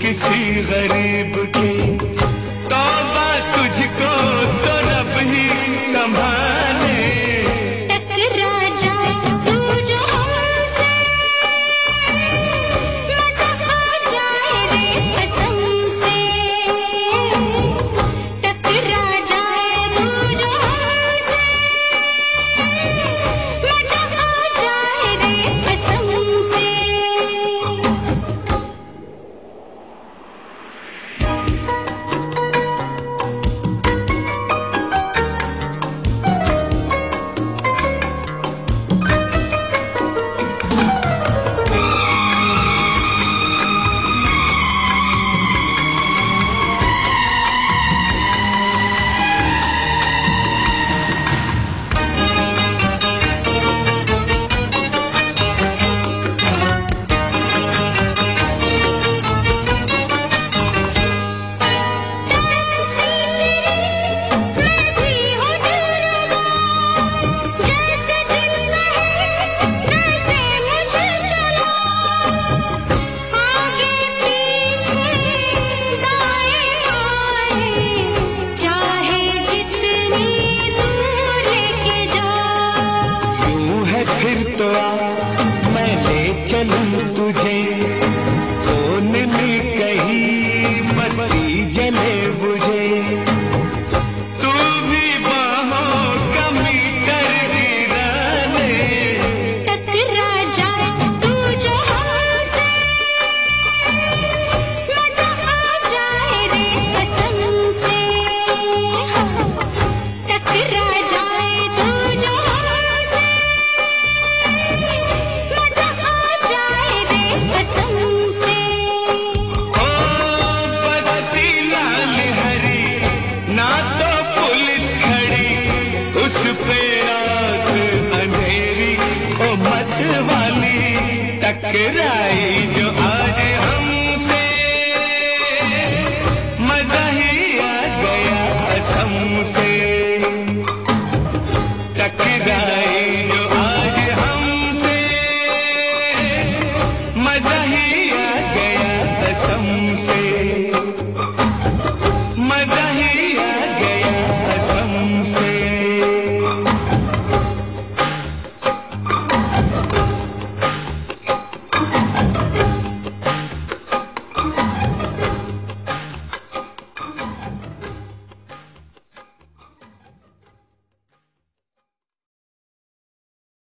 किसी गरीब के, तौबा तुझको तो रब ही संभाले। टकरा जाए तू जो हमसे, मजा आ जाए रे कसम से। टकरा जाए तू जो हमसे, मजा आ जाए रे कसम से। फिर तो मैं ले चलूं तुझे, कोने में कहीं बत्ती जले बुझे। तू भी बाहों का मीटर गिरा ले। टकरा जाए तू जो हमसे, मजा आ जाए रे कसम से। टकरा जाए तू जो हमसे, मजा आ जाए रे कसम से। ओ बत्ती लाल हरी, ना तो पुलिस खड़ी, उस पे आंख अंधेरी, ओ मत वाली टकराई।